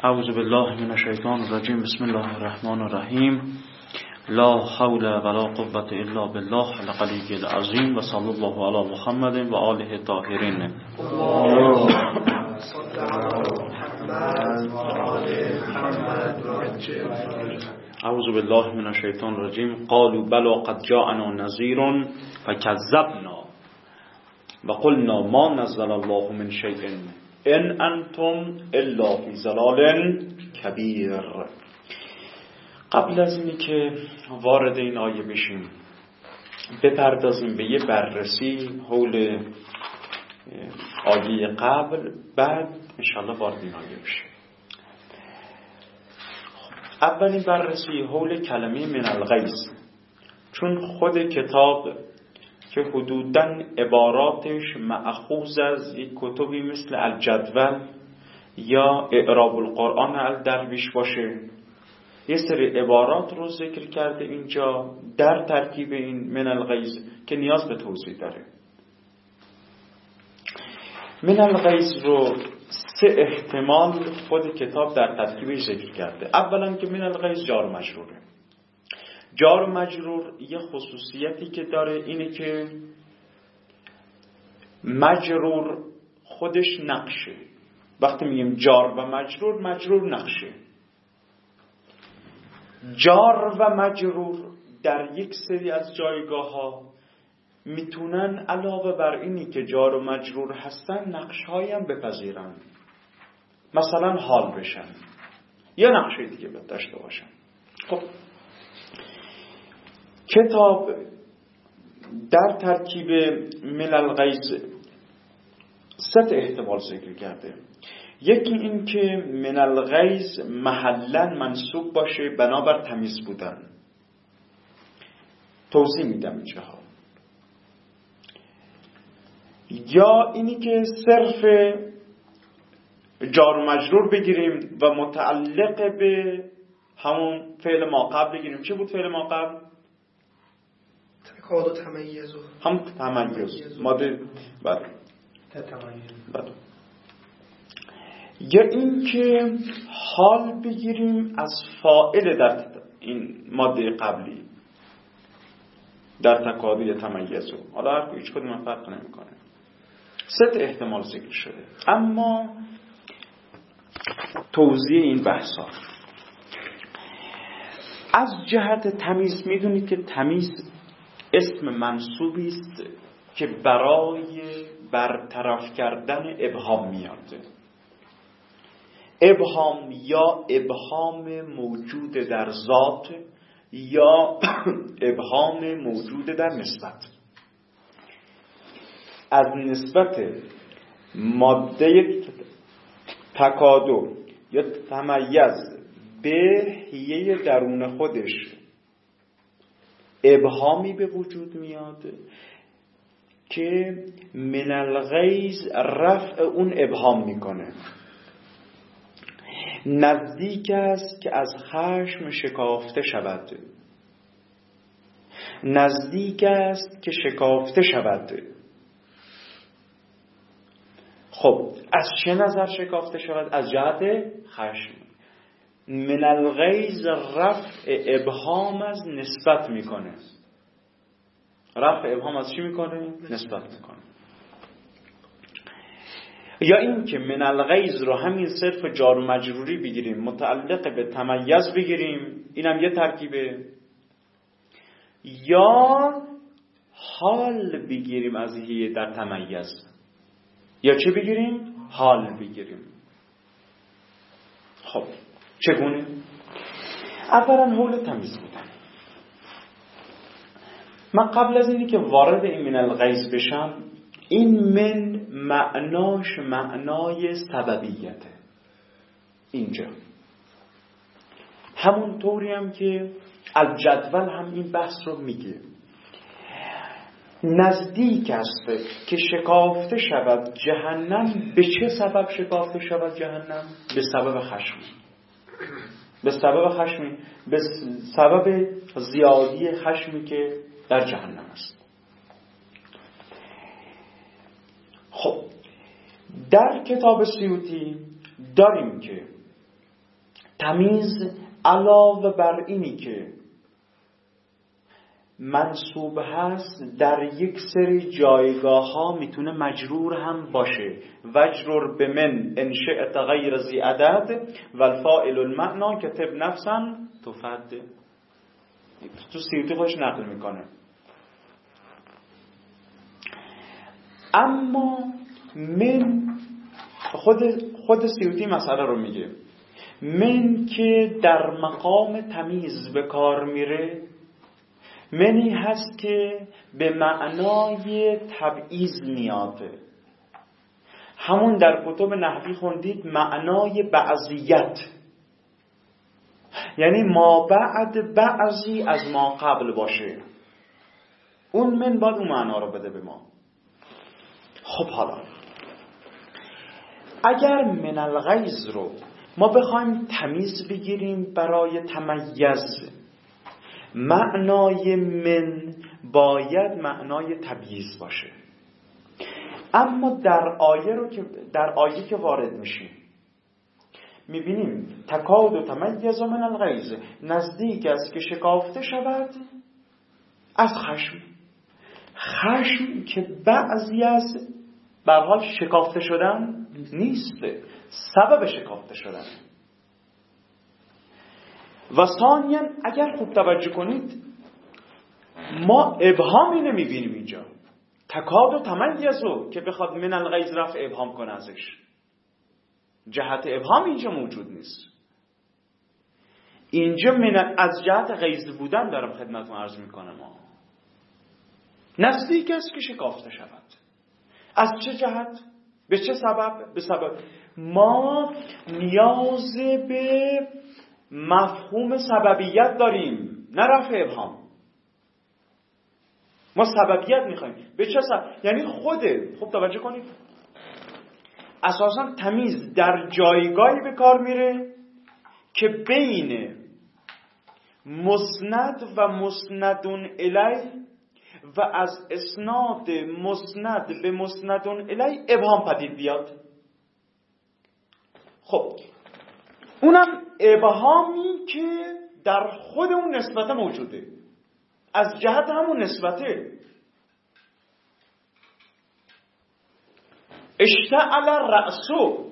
اعوذ بالله من الشیطان الرجیم. بسم الله الرحمن الرحیم. لا حول ولا قوة الا بالله العلی العظیم و صلی الله علی محمد و آله الطاهرین. اعوذ بالله من الشیطان الرجیم. قالوا بلا قد جاءنا نذیر فكذبنا وقلنا ما نزل الله من شیء ان انتم الا فی ضلال کبیر. قبل از اینی که وارد این آیه بشیم بپردازیم به یه بررسی حول آیه قبل، بعد انشاءالله وارد این آیه بشیم. اولین بررسی حول کلمه من الغیظ، چون خود کتاب که حدوداً عباراتش مأخوذ از یک کتبی مثل الجدول یا اعراب القرآن الدرویش باشه، یه سری عبارات رو ذکر کرده اینجا در ترکیب این من الغیظ که نیاز به توضیح داره. من الغیظ رو سه احتمال خود کتاب در ترکیبش ذکر کرده. اولا که من الغیظ جار و مجروره. جار و مجرور یه خصوصیتی که داره اینه که مجرور خودش نقشه. وقتی میگیم جار و مجرور، مجرور نقشه. جار و مجرور در یک سری از جایگاه ها میتونن علاوه بر اینی که جار و مجرور هستن نقشهایی هم بپذیرن، مثلا حال بشن یا نقشه دیگه داشته باشن. خب کتاب در ترکیب من الغیظ سه احتمال ذکر کرده. یکی این که من الغیظ محلاً منصوب باشه بنابر تمیز بودن. توضیح میدم اینجاها. یا اینی که صرف جار و مجرور بگیریم و متعلق به همون فعل ما قبل بگیریم. چه بود فعل ما قبل؟ تکاد و تمیز. هم تمیز ماده بله. یا این که حال بگیریم از فاعل در این ماده قبلی در تکاد یا تمیز. حالا هر هیچ کدوم فرق نمیکنه. سه احتمال ذکر شده. اما توضیح این بحثا از جهت تمیز، میدونید که تمیز اسم منصوبی است که برای برطرف کردن ابهام میاد. ابهام یا ابهام موجود در ذات یا ابهام موجود در نسبت. از نسبت ماده تکادو یا تمیز به حیه درون خودش ابهامی به وجود میاد که من الغیظ رفع اون ابهام میکنه. نزدیک است که از خشم شکافته شود. نزدیک است که شکافته شود. خب از چه نظر شکافته شود؟ از جهت خشم. من الغیظ رفع ابهام از نسبت میکنه. رفع ابهام از چی میکنه؟ نسبت میکنه. یا این که من الغیظ رو همین صرف جار و مجروری بگیریم، متعلق به تمیز بگیریم، اینم یه ترکیبه. یا حال بگیریم از هی در تمیز. یا چه بگیریم؟ حال بگیریم. خب چگونه؟ اولا حول تمیز بودن. من قبل از اینی که وارد این من الغیظ بشم، این من معناش معنای سببیته. اینجا همون طوری هم که الجدول هم این بحث رو میگه. نزدیک است که شکافته شود جهنم. به چه سبب شکافته شود جهنم؟ به سبب خشم. به سبب خشمی، به سبب زیادی خشمی که در جهنم است. خب در کتاب سیوطی داریم که تمیز علاوه بر اینی که منصوب هست در یک سری جایگاه ها میتونه مجرور هم باشه. وجرور به من انشئت غیر ذی عدد و الفاعل المعنا کتب نفسا تفد. تو سیوطی خودش نقل میکنه. اما من خود سیوطی مسئله رو میگه. من که در مقام تمیز به کار میره، منی هست که به معنای تبعیض میاد. همون در کتب نحوی خوندید معنای بعضیت، یعنی ما بعد بعضی از ما قبل باشه. اون من باید اون معنا رو بده به ما. خب حالا اگر من الغیظ رو ما بخوایم تمیز بگیریم برای تمیز، معنای من باید معنای تبعیض باشه. اما در آیه که وارد میشیم میبینیم تکاد و تمیز من الغیظ، نزدیک است که شکافته شود از خشم. خشم که بعضی از به هر حال شکافته شدن نیست، سبب شکافته شدن. و ثانیاً اگر خوب توجه کنید ما ابهامی نمیبینیم اینجا. تکاد و تمیزو که بخواد من الغیظ رفع ابهام کنه ازش، جهت ابهام اینجا موجود نیست. اینجا من از جهت غیظ بودن دارم خدمتتون عرض میکنم. ما نزدیک است که شکافته شود. از چه جهت؟ به چه سبب؟ به سبب ما نیاز به مفهوم سببیت داریم، نه رفع ابهام. ما سببیت میخوایم. به چه سبب؟ یعنی خوب توجه کنید، اساسا تمیز در جایگاهی به کار میره که بین مسند و مسندون الیه و از اسناد مسند به مسندون الیه ابهام پدید بیاد. خب اونم ابهامی که در خود اون نسبت موجوده، از جهت همون نسبته. اشتعل رأسو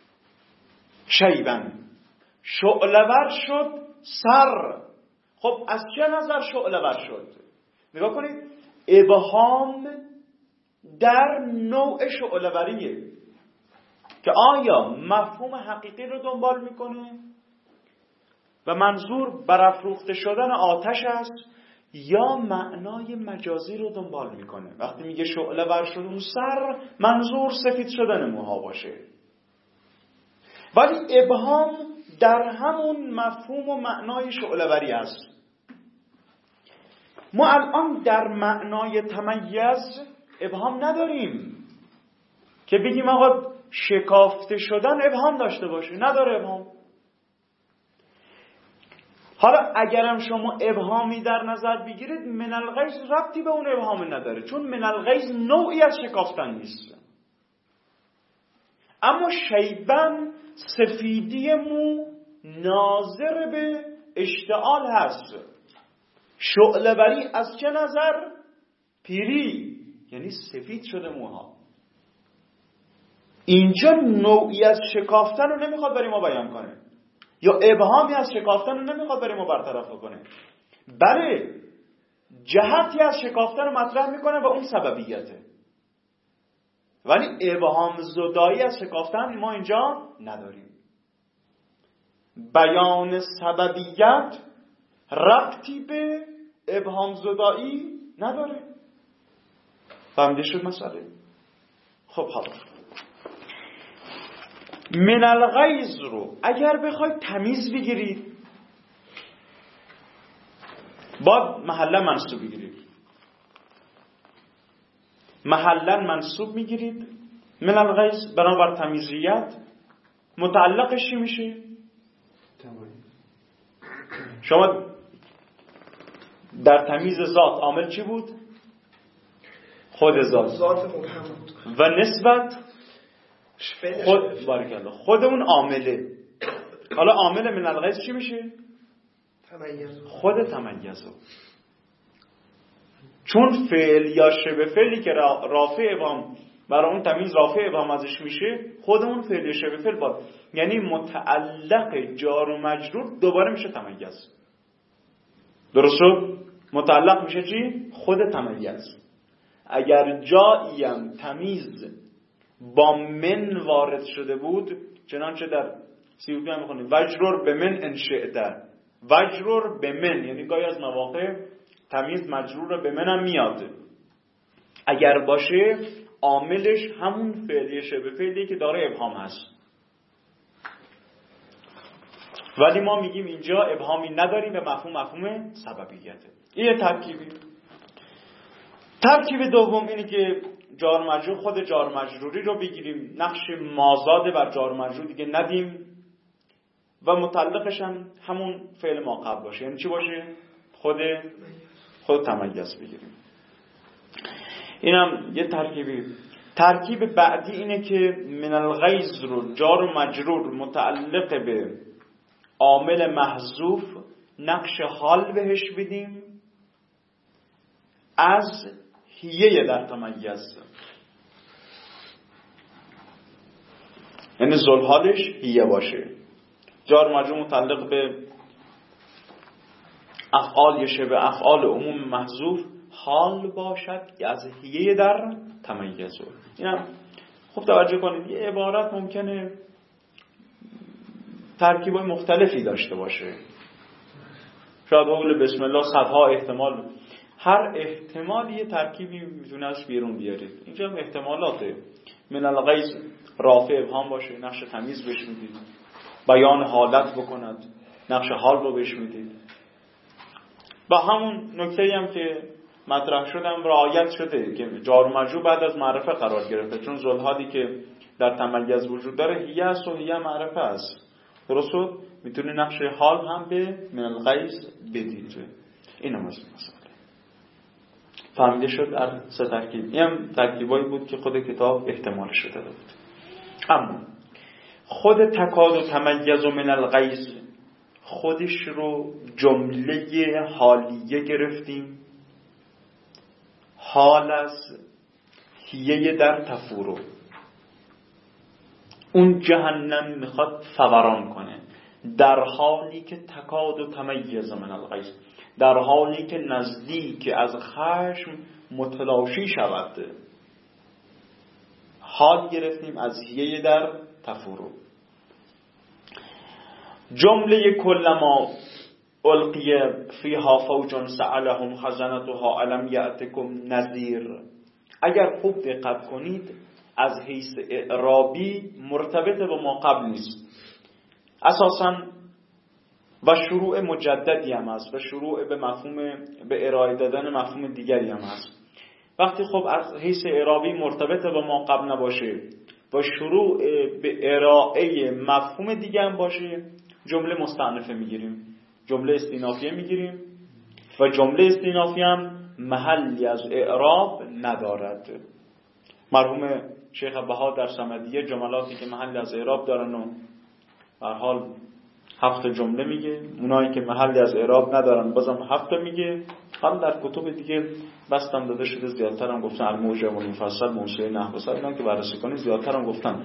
شیبن، شعله‌ور شد سر. خب از چه نظر شعله‌ور شد؟ نگاه کنید، ابهام در نوع شعله‌وریه که آیا مفهوم حقیقی رو دنبال میکنه و منظور برافروخته شدن آتش است یا معنای مجازی رو دنبال میکنه. وقتی میگه شعله ور شد اون سر، منظور سفید شدن موها باشه، ولی ابهام در همون مفهوم و معنای شعله وری است. ما الان در معنای تمیز ابهام نداریم که بگیم آقا شکافته شدن ابهام داشته باشه، نداره ابهام. حالا اگرم شما ابهامی در نظر بگیرید، من الغیظ ربطی به اون ابهام نداره، چون من الغیظ نوعی از شکافتن نیست. اما شیبن سفیدی مو ناظر به اشتعال هست. شعله‌وری از چه نظر؟ پیری، یعنی سفید شده موها. اینجا نوعی از شکافتن رو نمیخواد برای ما بیان کنه، یا ابهامی از شکافتن رو نمیخواد برای ما برطرف کنه، بله جهتی از شکافتن رو مطرح میکنه و اون سببیته. ولی ابهام زدایی از شکافتن ما اینجا نداریم. بیان سببیت ربطی به ابهام زدایی نداره. فهمیده شد مسئله؟ خب حالا من الغیظ رو اگر بخواید تمیز بگیرید، باید محلا منصوب بگیرید. محلا منصوب میگیرید من الغیظ، بنابر تمیزیت. متعلقش چی میشه؟ شما در تمیز ذات عامل چی بود؟ خود ذات و نسبت خود بارک الله، خود اون عامله. حالا عامل من الغیظ چی میشه؟ تمایز. خود تمایزه. چون فعل یا شبه فعلی که رافع ابهام برای اون تمیز رافع ابهام ازش میشه، خود اون فعل یا شبه فعل باید، یعنی متعلق جار و مجرور دوباره میشه تمایز. درست شد؟ متعلق میشه چی؟ خود تمایز. اگر جاییم تمیز با من وارد شده بود، چنانچه در سیوطی هم میخونیم وجرور به من انشئته، وجرور به من، یعنی گاهی از مواقع تمیز مجرور به من هم میاد. اگر باشه عاملش همون فعلی شبه فعلی که داره ابهام هست. ولی ما میگیم اینجا ابهامی نداریم و مفهوم سببیته. این ترکیبی. ترکیب دوم اینه که جار مجرور، خود جار مجروری رو بگیریم، نقش مازاد بر جار مجرور دیگه ندیم و متعلقش هم همون فعل ما قبل باشه. یعنی چی باشه؟ خود تمایز بگیریم. اینم یه ترکیبی. ترکیب بعدی اینه که من الغیظ رو جار و مجرور متعلق به عامل محذوف نقش حال بهش بدیم از هیه در تمایز، یعنی ذوالحالش هیه باشه. جار مجرور متعلق به افعال یا شبه افعال عموم محذوف حال باشد که از هیه در تمایز. اینم خوب توجه کنید، یه عبارت ممکنه ترکیبای مختلفی داشته باشه. شاید قول بسم الله صدها احتمال، هر احتمال یه ترکیبی میتونه از بیرون بیارید. اینجا هم احتمالاته. من الغیظ رافع ابهام باشه، نقش تمیز بهش میدید، بیان حالت بکند، نقش حال رو بهش میدید. با همون نکته‌ای هم که مطرح شدم رعایت شده که جار و مجرور بعد از معرفه قرار گرفته، چون ذوالحالی که در تمایز وجود داره هیه است و هیه معرفه است. درست شد؟ میتونه نقش حال هم به من الغیظ بدید. اینم از مسئله فهمیده شد. در سه ترکیب، این هم ترکیبایی بود که خود کتاب احتمال شده بود. اما خود تکاد و تمایز و من الغیظ خودش رو جمله حالیه گرفتیم، حال از هیه در تفورو. اون جهنم میخواد فوران کنه در حالی که تکاد و تمایز من الغیظ، در حالی که نزدیک از خشم متلاشی شود. حال گرفتیم از هیه در تفورو. جمله کلما القی فیها فوج سألهم خزنتها الم یأتکم نذیر. اگر خوب دقت کنید از حیث اعرابی مرتبط با ما قبل نیست اساساً و شروع مجددی هم هست و شروع به مفهوم به ارائه دادن مفهوم دیگری هم هست. وقتی خب از حیث اعرابی مرتبط با ما قبل نباشه و شروع به ارائه مفهوم دیگه هم باشه، جمله مستأنفه میگیریم، جمله استینافیه میگیریم و جمله استینافی هم محلی از اعراب ندارد. مرحوم شیخ بها در صمدیه جملاتی که محلی از اعراب دارن و هر حال 7 جمله میگه، اونایی که محلی از اعراب ندارن بازم 7 میگه. حالا در کتب دیگه بستم داده شده زیادتر هم گفتن، الموجب و مفصل موسوعه نحو صد که بررسی کنید زیادتر هم گفتن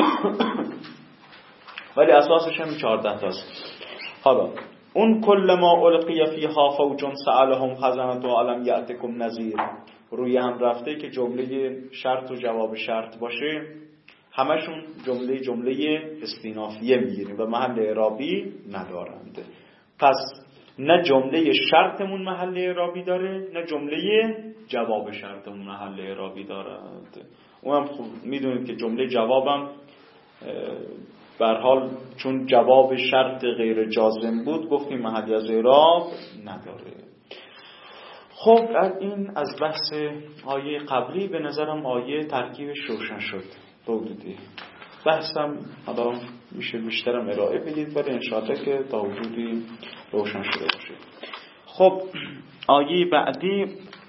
ولی اساسش هم 14 تاست. حالا اون کل ما القی فیها فوج سألهم خزنتها الم یأتکم نذیر روی هم رفته که جمله شرط و جواب شرط باشه، همشون جمله استینافیه میگیریم و محل اعرابی ندارند. پس نه جمله شرطمون محل اعرابی داره نه جمله جواب شرطمون محل اعرابی دارند. اونم خوب میدونید که جمله جوابم به هر حال چون جواب شرط غیر جازم بود گفتیم محلی از اعراب نداره. خب این از بحث آیه قبلی به نظرم آیه ترکیبش روشن شد. حدودی بحثم حالا میشه بیشترم ارائه بدید ولی انشاءالله که تا حدودی روشن شده باشه. خب آیه بعدی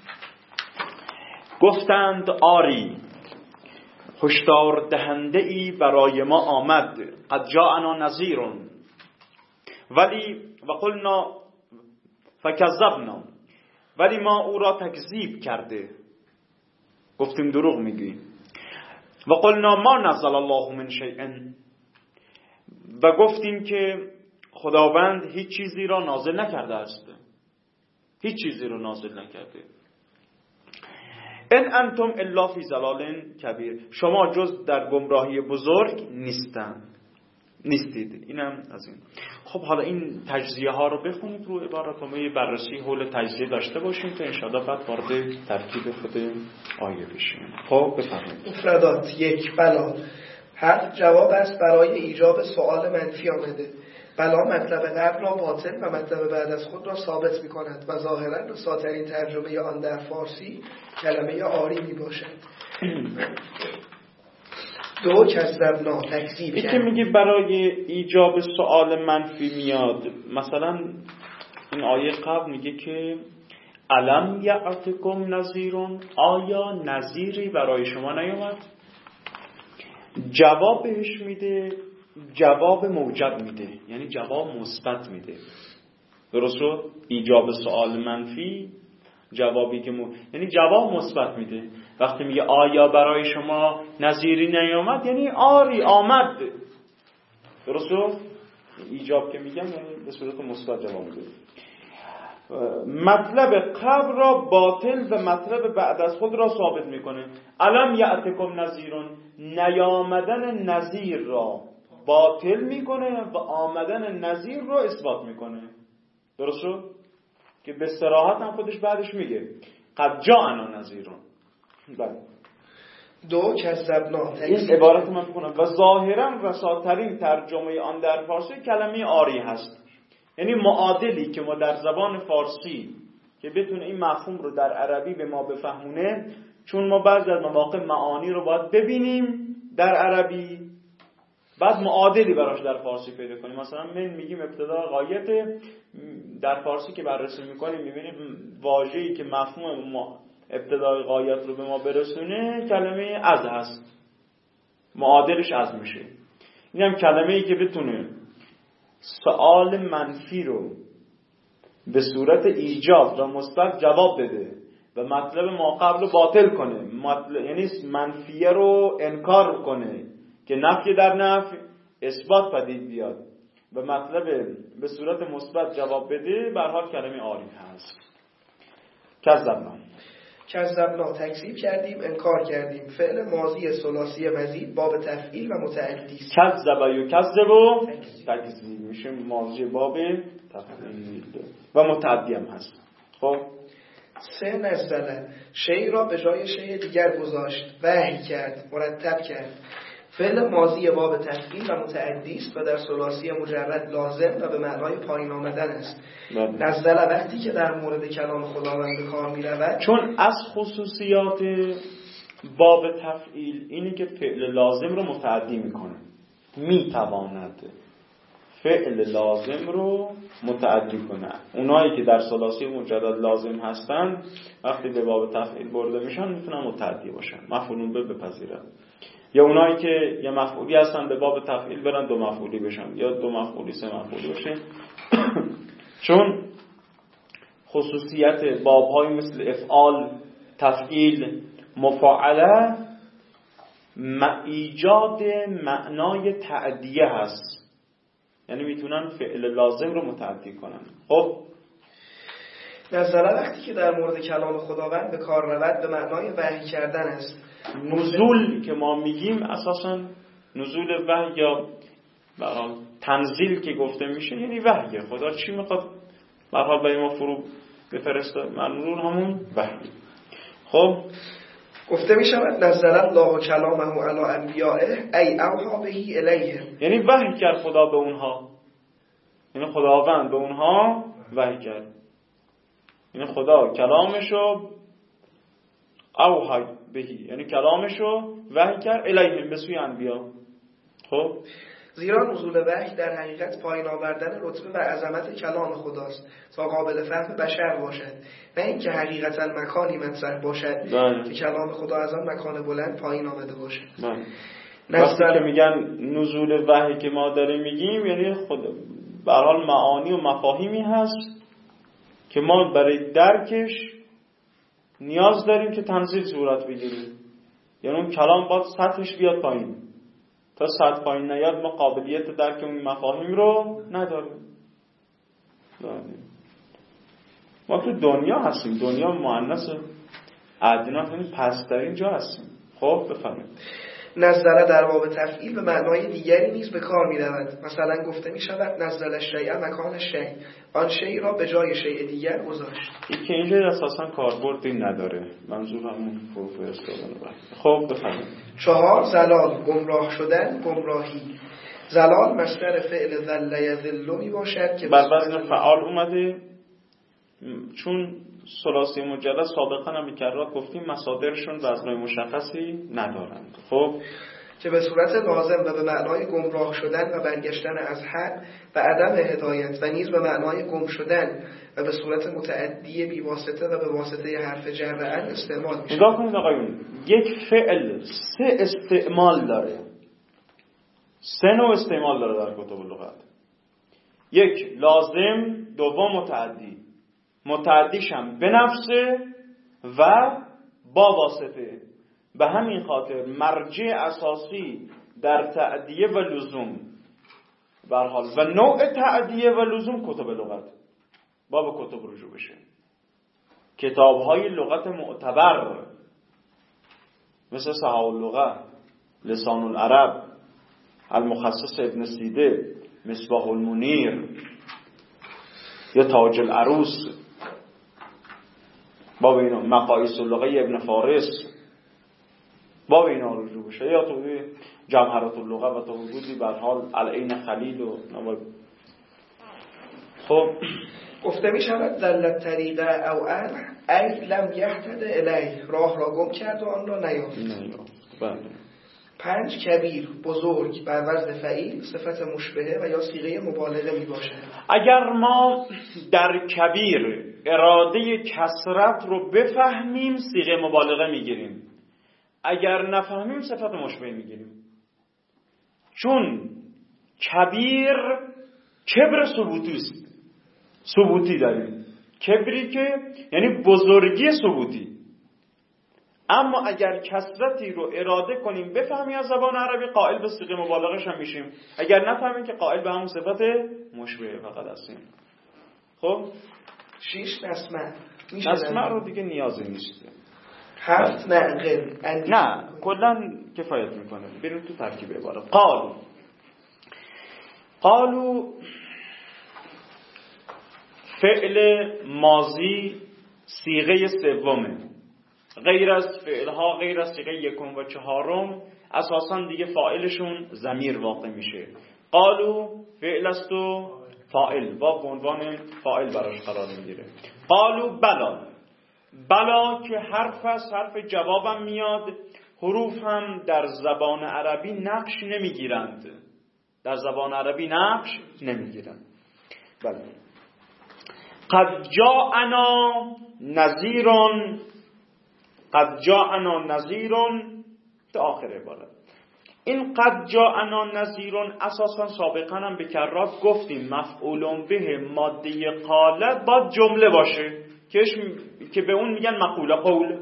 گفتند آری هشدار دهنده ای برای ما آمد، قد جاءنا نذیر، ولی و قلنا فکذبنا، ولی ما او را تکذیب کرده، گفتیم دروغ میگی. و قلنا ما نزل الله من شیء، و گفتیم که خداوند هیچ چیزی را نازل نکرده است، هیچ چیزی را نازل نکرده. ان انتم الا فی ضلال کبیر، شما جز در گمراهی بزرگ نیستید. اینم از این. خب حالا این تجزیه ها رو بخونید رو عبارات و یه بررسی حول تجزیه داشته باشیم که انشاءالله بعد وارد ترکیب خود آیه بشیم. خب بفرمایید. مفردات. یک، بلا حرف جواب است برای ایجاب سؤال منفی آمده. بلا مطلب قبل را باطل و مطلب بعد از خود را ثابت می کند و ظاهرا ساترین ترجمه آن در فارسی کلمه آری می باشد. دو، کذبنا، تکذیب کرد. که میگه برای ایجاب سؤال منفی میاد. مثلا این آیه قبل میگه که الم یأتکم نذیرون، آیا نذیری برای شما نیومد؟ جواب بهش میده، جواب موجب میده، یعنی جواب مثبت میده. درست شد؟ ایجاب سؤال منفی، جوابی که یعنی جواب مثبت میده. وقتی میگه آیا برای شما نذیری نیامد، یعنی آری آمد. درست شد؟ ایجاب که میگم یعنی به صورت مثبت جواب میده. مطلب قبل را باطل و مطلب بعد از خود را ثابت میکنه. الم یأتکم نذیرون، نیامدن نذیر را باطل میکنه و آمدن نذیر را اثبات میکنه. درست شد؟ که به صراحت هم خودش بعدش میگه قد جاءنا نذیرون. بله. دو، کذبنا، این عبارت من بکنم و ظاهرا رساترین ترجمه آن در فارسی کلمه آری هست، یعنی معادلی که ما در زبان فارسی که بتونه این مفهوم رو در عربی به ما بفهمونه، چون ما بعضی از مواقع معانی رو باید ببینیم در عربی بعد معادلی براش در فارسی پیدا کنیم. مثلا من میگیم ابتدا غایت، در فارسی که بررسی میکنیم میبینیم واژه‌ای که مفهوم ابتدای غایت رو به ما برسونه کلمه از هست، معادلش از میشه. این هم کلمه‌ای که بتونه سؤال منفی رو به صورت ایجاب و مثبت جواب بده و مطلب ما قبل رو باطل کنه، یعنی منفیه رو انکار کنه که نفی در نفی اثبات پدید بیاد و مطلب به صورت مثبت جواب بده، به هر حال کلمه آری هست. کذبنا، تکذیب کردیم، انکار کردیم. فعل ماضی ثلاثی مزید باب تفعیل و متعدی است. کذب یکذب تکذیب میشه ماضی باب تفعیل و متعدی هم هست. خب سه، نزله، شی را به جای شی دیگر گذاشت، وحی کرد، مرتب کرد. فعل ماضی باب تفعیل و متعدی است و در ثلاثی مجرد لازم و به معنای پایین آمدن است. نزله وقتی که در مورد کلام خداوند به کار می رود، چون از خصوصیات باب تفعیل اینی که فعل لازم رو متعدی میکنه، میتواند فعل لازم رو متعدی کنه. اونایی که در ثلاثی مجرد لازم هستن وقتی به باب تفعیل برده میشن میتونن متعدی باشن، مفعول به بپذیرن. یا اونایی که یه مفعولی هستن به باب تفعیل برن دو مفعولی بشن، یا دو مفعولی سه مفعولی بشن. چون خصوصیت باب‌های مثل افعال، تفعیل، مفاعله ایجاد معنای تعدیه هست، یعنی میتونن فعل لازم رو متعدی کنن. خب نزله وقتی که در مورد کلام خداوند به کار رود به معنای وحی کردن است. نزول که ما میگیم اساسا نزول وحی یا برای تنزیل که گفته میشه یعنی وحی. خدا چی میخواد برای به ما فرو بفرسته؟ منظور همون وحی. خب گفته میشود نزل الله کلامه علی انبیائه ای اوحی به الیه، یعنی وحی کرد خدا به اونها، یعنی خداوند به اونها وحی کرد، یعنی خدا کلامشو اوحی بهی، یعنی کلامشو وحی کرد الیهم به سوی انبیا. خب زیرا نزول وحی در حقیقت پایین آوردن رتبه و عظمت کلام خداست تا قابل فهم بشر باشد، نه اینکه حقیقتا مکانی مطرح باشد که کلام خدا از آن مکان بلند پایین آمده باشد. وقتی که میگن نزول وحی که ما داریم میگیم یعنی خود به هر حال معانی و مفاهیمی هست که ما برای درکش نیاز داریم که تنزیل صورت بگیریم. یعنی اون کلام باید سطحش بیاد پایین. تا سطح پایین نیاد ما قابلیت درک اون مفاهیم رو نداریم. ما تو دنیا هستیم، دنیا مؤنث ادنا، یعنی پست‌ترین جا هستیم. خب بفهمید. نزله در باب تفعیل به معنای دیگری نیز به کار می رود. مثلا گفته می شود نزل الشیء مکان شیء، آن شیء را به جای شیء دیگر گذاشت. این که اینجا اساسا کاربردی نداره، منظور همون حروف استفاده. خب بفهمید. 4 زلال، گمراه شدن، گمراهی. زلال مصدر فعل ذل یذل می باشد که بر وزن فعال اومده، چون ثلاثی مجرد سابقا هم بکرات گفتیم مصادرشون وزنهای مشخصی ندارند. خب که به صورت لازم و به معنای گمراه شدن و برگشتن از حق و عدم هدایت و نیز به معنای گم شدن و به صورت متعدی بی واسطه و به واسطه حرف جر ان استعمال میشه. نگاه کنید آقایون، یک فعل 3 استعمال داره، 3 نوع استعمال داره در کتب لغت. یک لازم، دوم متعدی. متعدیش هم به نفسه و با واسطه. به همین خاطر مرجع اساسی در تعدیه و لزوم به هر حال و نوع تعدیه و لزوم کتب لغت، باب کتب رجوع بشه. کتاب‌های لغت معتبر مثل صحاح اللغة، لسان العرب، المخصص ابن سیده، مصباح المنیر یا تاج العروس، باب اینا، مقایس اللغه ابن فارس، باب اینا رجوع بشه. یا توی جمهرات اللغه و توحیدی به حال العین خلیل و خب گفته می شود دلت طریقه او ای لم یهتد الیه، راه را گم کرد و آن را نیافت. 5 کبیر، بزرگ، بر وزن فعیل، صفت مشبهه و یا صیغه مبالغه می باشد. اگر ما در کبیر اراده کثرت رو بفهمیم صیغه مبالغه میگیریم، اگر نفهمیم صفت مشبهه میگیریم. چون کبیر کبر ثبوتی است، ثبوتی داریم، کبری که یعنی بزرگی ثبوتی. اما اگر کثرتی رو اراده کنیم بفهمیم از زبان عربی، قائل به صیغه مبالغه‌ش هم میشیم. اگر نفهمیم که قائل به همون صفت مشبهه فقط هستیم. خب 6 نسمع، نسمع رو دیگه نیازی نیست. 7 نعقل، نه کلا کفایت میکنه. بریم تو ترکیب عبارت. قالو فعل ماضی صیغه سومه، غیر از فعلها، غیر از صیغه یکم و چهارم اساسا دیگه فاعلشون ضمیر واقع میشه. قالو فعل است و فاعل با عنوان فاعل براش قرار میگیره. قالو بلا، بلا که حرف است، حرف جوابم میاد. حروف هم در زبان عربی نقش نمیگیرند، در زبان عربی نقش نمیگیرند. بله. قد جاءنا نذیرون، قد جاءنا نذیرون تا آخر عبارت. این قد جاءنا نذیرون اساسا سابقا هم به کرات گفتیم مفعول به ماده قاله باید جمله باشه که به اون میگن مقوله قول.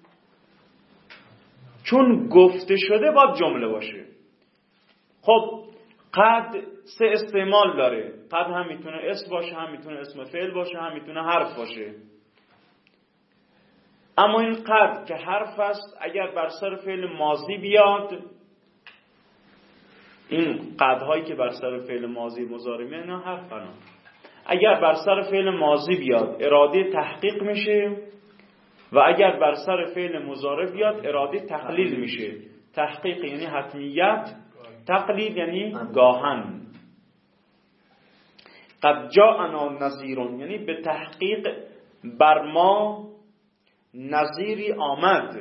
چون گفته شده باید جمله باشه. خب قد 3 استعمال داره. قد هم میتونه اسم باشه، هم میتونه اسم فعل باشه، هم میتونه حرف باشه. اما این قد که حرف است اگر بر سر فعل ماضی بیاد، این قدهایی که بر سر فعل ماضی مضارع اینا حرف بنا، اگر بر سر فعل ماضی بیاد اراده تحقیق میشه و اگر بر سر فعل مضارع بیاد اراده تقلیل میشه. تحقیق یعنی حتمیت، تقلیل یعنی گاهن. قد جاءنا نذیرون یعنی به تحقیق بر ما نذیری آمد،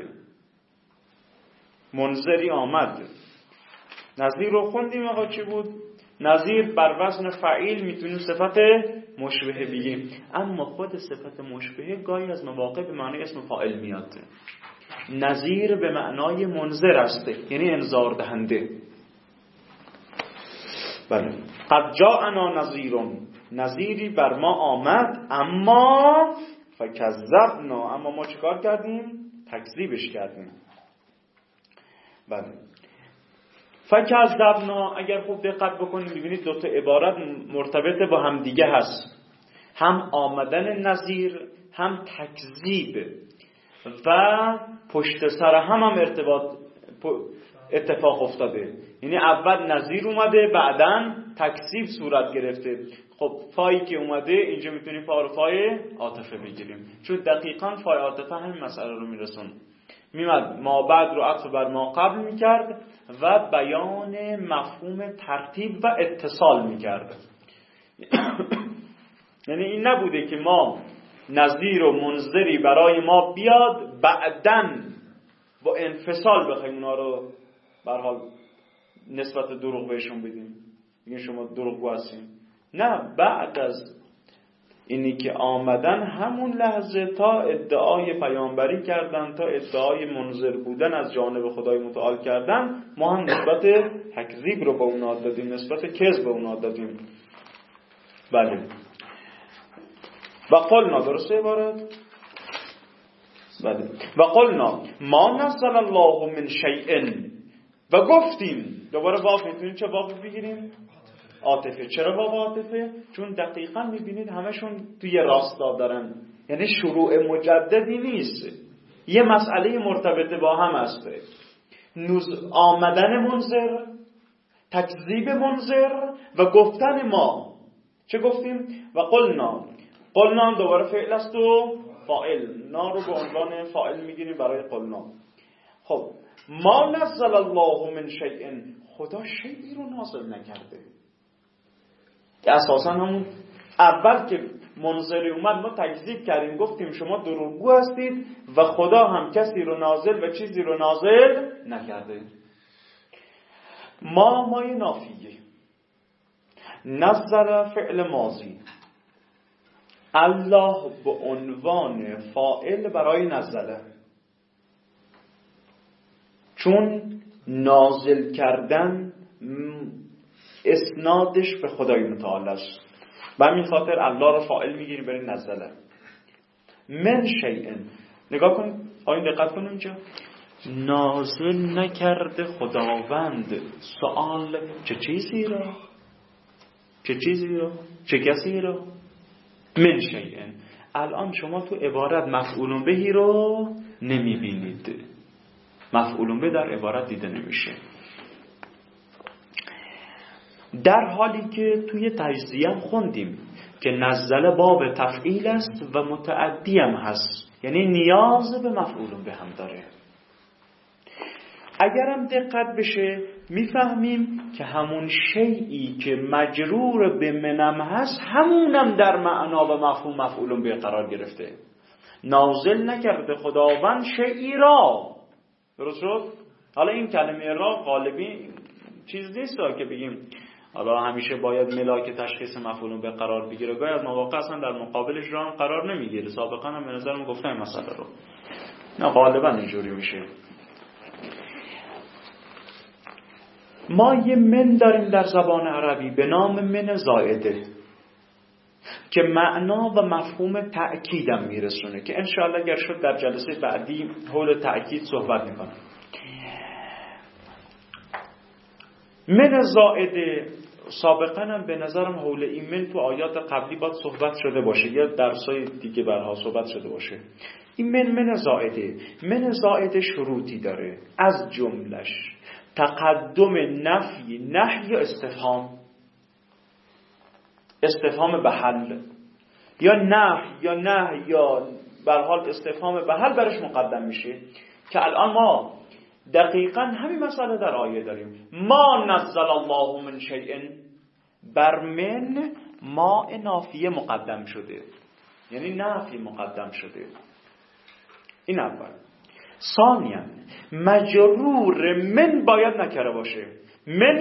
منذری آمد. نذیر رو خوندیم آقا چی بود؟ نذیر بر وزن فعیل میتونیم صفت مشبهه بگیم، اما خود صفت مشبهه گاهی از مواقع به معنی اسم فاعل میاد. نذیر به معنای منذر است، یعنی انذار دهنده. بله. قد جاءنا نذیر، نذیری بر ما آمد، اما فکذبنا، اما ما چیکار کردیم؟ تکذیبش کردیم. بله. فکذبنا، اگر خوب دقت بکنید ببینید دو تا عبارت مرتبط با هم دیگه هست، هم آمدن نذیر هم تکذیب، و پشت سر هم اتفاق افتاده. یعنی اول نذیر اومده بعداً تکذیب صورت گرفته. خب فایی که اومده اینجا میتونیم فا رو فای عاطفه بگیریم، چون دقیقاً فای عاطفه همین مسئله رو میرسون. میمد ما بعد رو عطف بر ما قبل میکرد و بیان مفهوم ترتیب و اتصال میکرد. یعنی این نبوده که ما نذیر و منذری برای ما بیاد بعدن با انفصال بخوایم اونا رو به هر حال نسبت دروغ بهشون بدیم، بگیم شما دروغگو هستین. نه، بعد از اینی که آمدن همون لحظه تا ادعای پیامبری کردن، تا ادعای منذر بودن از جانب خدای متعال کردن، ما هم نسبت تکذیب رو به اونا دادیم، نسبت کذب به اونا دادیم. بله. و قلنا، درسته عبارت؟ بله. و قلنا ما نزل الله من شیء، و گفتیم، دوباره واو میتونیم چه واو بگیریم؟ عاطفه. چرا واو عاطفه؟ چون دقیقاً میبینید همشون توی راستا دارن، یعنی شروع مجددی نیست، یه مسئله مرتبط با هم هست. آمدن منذر، تکذیب منذر و گفتن ما. چه گفتیم؟ و قلنا دوباره فعل است و فاعل، نا رو به عنوان فاعل میگیریم برای قلنا. خب ما نزل الله من شیء، خدا شیئی رو نازل نکرده. اساسا همون اول که منذری اومد ما تکذیب کردیم، گفتیم شما دروغگو هستید و خدا هم کسی رو نازل و چیزی رو نازل نکرده. مای نافیه، نزل فعل ماضی، الله به عنوان فاعل برای نزله، چون نازل کردن اسنادش به خدای متعال است، و همین خاطر الله رو فاعل میگیریم برای نزله. من شیء، نگاه کن، آیین دقت کن اینجا، نازل نکرده خداوند. سوال چه چیزی را؟ چه کسی را؟ من شیء. الان شما تو عبارت مفعول بهی رو نمیبینید، مفعول به در عبارت دیده نمیشه، در حالی که توی تجزیه هم خوندیم که نزل باب تفعیل است و متعدی هم هست، یعنی نیاز به مفعول به هم داره. اگرم دقت بشه میفهمیم که همون شیئی که مجرور به منم هست همونم در معنا و مفهوم مفعول به قرار گرفته. نازل نکرده خداوند شیئی را، درست شد؟ حالا این کلمه را غالبی چیز نیست که بگیم حالا همیشه باید ملاک تشخیص مفعول به قرار بگیره، گاهی از مواقع اصلا در مقابلش را هم قرار نمیگیره. سابقا هم به نظرم گفتم مسئله رو، نه غالبا اینجوری میشه. ما یه من داریم در زبان عربی به نام من زائده که معنا و مفهوم تأکیدم میرسونه، که انشاءالله اگر شد در جلسه بعدی حول تأکید صحبت میکنم. من زائده سابقا هم به نظرم حول این من تو آیات قبلی باید صحبت شده باشه یا درسای دیگه برها صحبت شده باشه. این من زائده، من زائده شروطی داره، از جملش تقدم نفی، نهی یا استفهام به حل، یا نه یا به حال استفهام به حل برش مقدم میشه، که الان ما دقیقاً همین مسئله در آیه داریم. ما نزل الله من شیء، بر من ما نافیه مقدم شده، یعنی نفی مقدم شده. این اول. ثانیاً مجرور من باید نکره باشه. من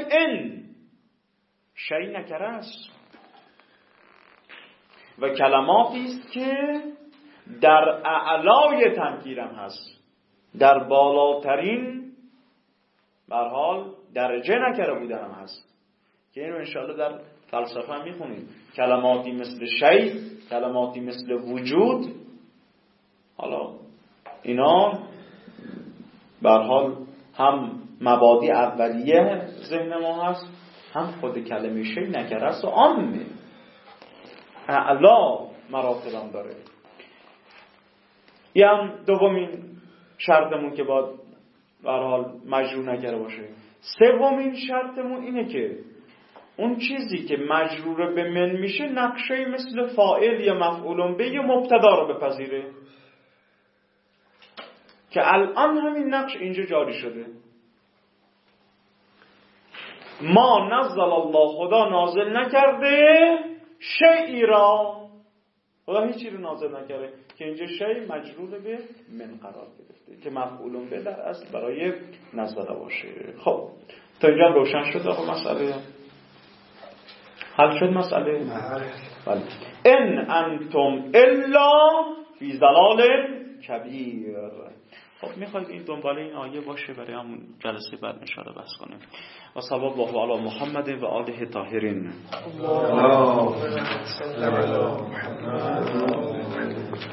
شیء نکره است و کلماتی است که در اعلای تنکیرم هست، در بالاترین به هر حال درجه نکره بودن هم هست، که اینو انشاءالله در فلسفه هم میخونیم. کلماتی مثل شی، کلماتی مثل وجود، حالا اینا به هر حال هم مبادی اولیه ذهن ما هست، هم خود کلمه شی نکره است و عامه اعلا مراتب هم داره. یه هم دومین شرطمون که باید به هر حال مجرور نکره باشه. سومین شرطمون اینه که اون چیزی که مجرور به من میشه نقشه مثل فاعل یا مفعول به یا مبتدا رو بپذیره، که الان همین نقش اینجا جاری شده. ما نزل الله، خدا نازل نکرده شیئی را، خدا هیچی رو نازل نکرده، که اینجا شی مجرور به من قرار گرفته که مفعول به در اصل برای نزل باشه. خب تا اینجا روشن شد آقا مسئله؟ حل شد مسئله؟ بله. ان انتم الا فی ضلال کبیر. خب میخواید این دنباله این آیه باشه برای همون جلسه بعد انشاءالله بحث کنیم. و صلی الله علی محمد و آله طاهرین.